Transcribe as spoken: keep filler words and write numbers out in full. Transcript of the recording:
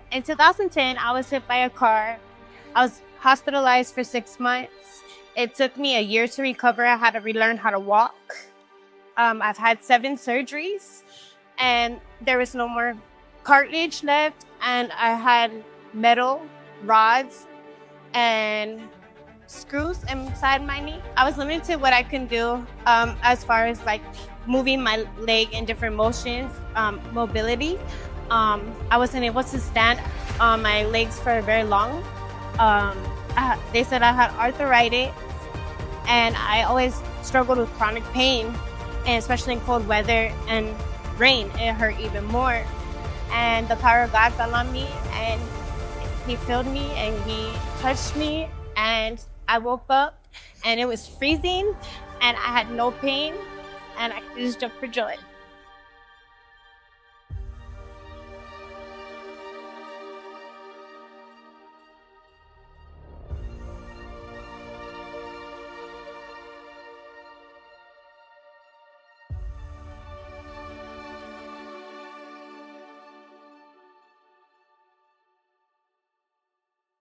In two thousand ten, I was hit by a car. I was hospitalized for six months. It took me a year to recover. I had to relearn how to walk. Um, I've had seven surgeries, and there was no more cartilage left, and I had metal rods and screws inside my knee. I was limited to what I can do um, as far as like moving my leg in different motions, um, mobility. Um, I wasn't able to stand on my legs for very long. Um, I, they said I had arthritis, and I always struggled with chronic pain, and especially in cold weather and rain, it hurt even more. And the power of God fell on me, and He filled me, and He touched me, and I woke up, and it was freezing, and I had no pain, and I could just jump for joy.